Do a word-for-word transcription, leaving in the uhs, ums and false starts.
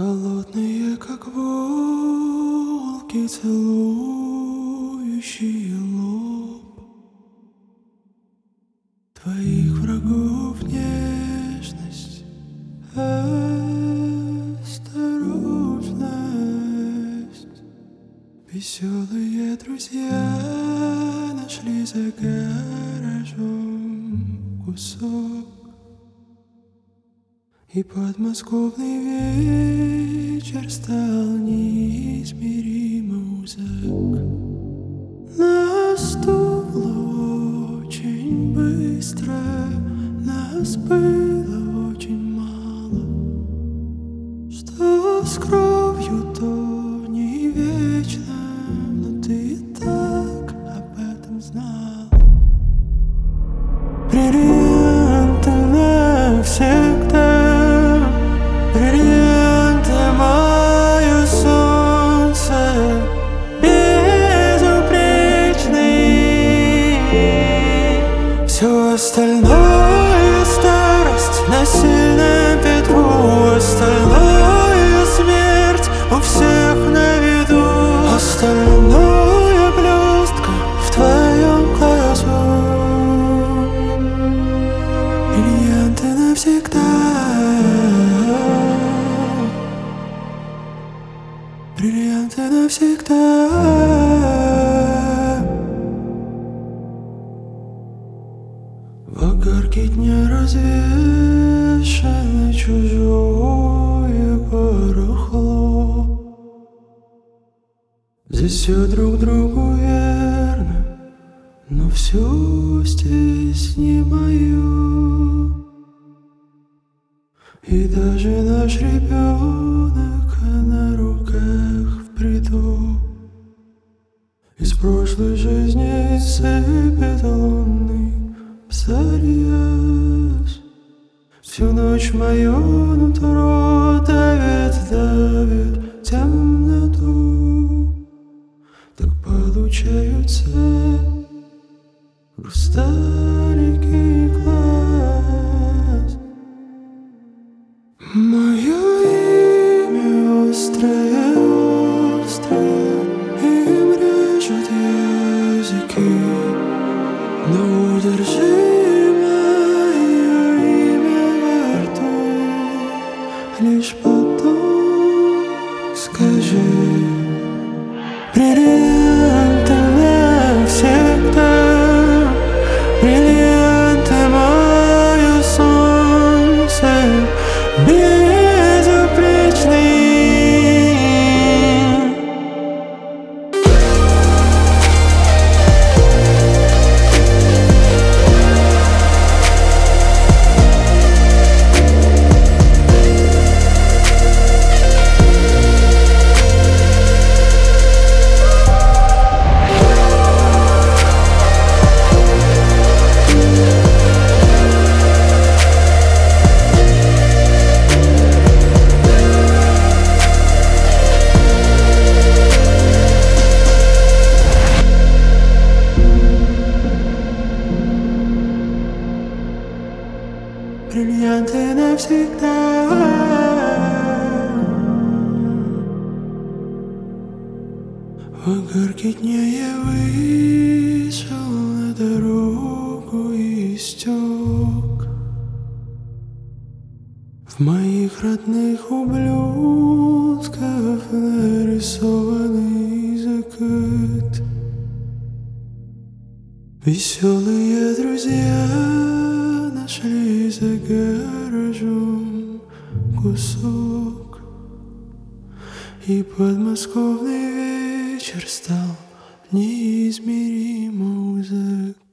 Холодные, как волки, целующие лоб твоих врагов нежность, осторожность. Веселые друзья нашли за гаражом кусок, и подмосковный вечер стал неизмеримо узок. Нас было очень быстро, нас было очень мало. Что с кровью, то не вечно, но ты и так об этом знала. Бриллианты навсегда, бриллианты, мое солнце, безупречный. Все остальное старость на сильном ветру, остальное смерть у всех на виду, остальное блестка в твоем глазу. Бриллианты навсегда, бриллианты навсегда. В огарке дня развешано чужое барахло. Здесь все друг другу верно, но все здесь не мое. И даже наш ребенок на руках в бреду из прошлой жизни сыпет лунный псориаз. Всю ночь мое нутро давит, давит темноту. Так получаются хрусталики глаз. Мое имя острое, острое, им режут языки, но удержи мое имя во рту, лишь потом скажи. Бриллианты навсегда, бриллианты, мое солнце, безупречный. Бриллианты навсегда. В огарке дня я вышел на дорогу и истек. В моих родных ублюдков нарисованный закат. Веселые друзья нашли за гаражом кусок, и подмосковный вечер стал неизмеримо узок.